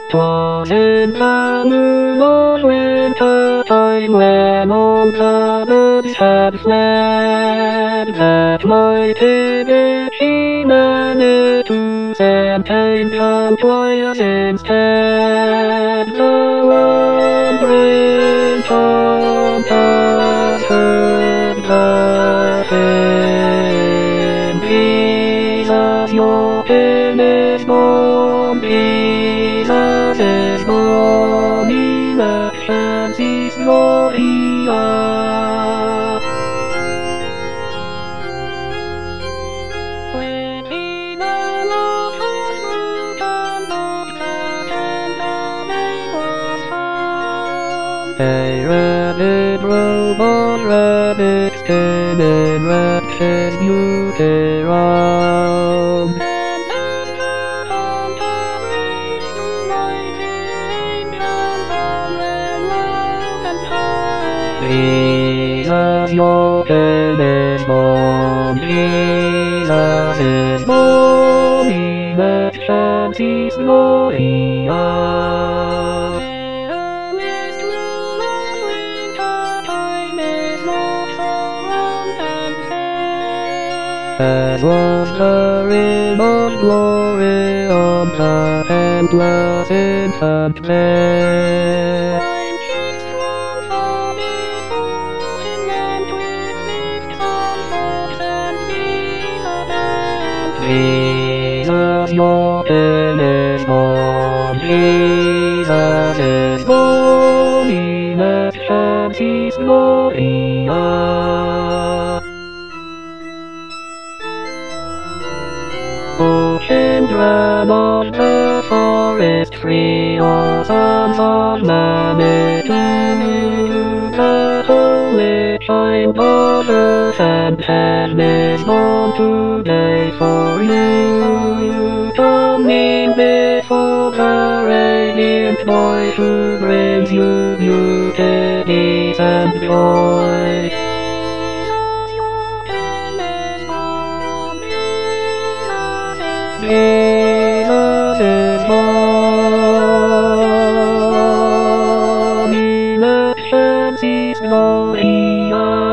'Twas in the moon of winter time, when all the birds had fled, that mighty bitchy Manitou sent angel choirs instead. The wandering chanter heard the hymn, Jesus, your King is born, Jesus is born, in excelsis Gloria. When he the love was broken, not glad and the maid was found. A rabbit robe on rabbit skin enwrapped his beauty round. And as the hunter raised to mighty angels all ran loud and high, Jesus, your King is born, Jesus is born, in excelsis Gloria. Earliest rule of winter time is not so round and fair, as was the reign of glory on the endless infant there. Blind cheeks drawn far before him, and with gifts on forks and Jesus, your King is born, Jesus is born, in excelsis Gloria. O children of the forest free, O sons of Manitou, the holy child of earth and heaven is born today for you. Coming before the radiant boy who brings you beauty, peace and joy. Jesus is born, in excelsis Gloria.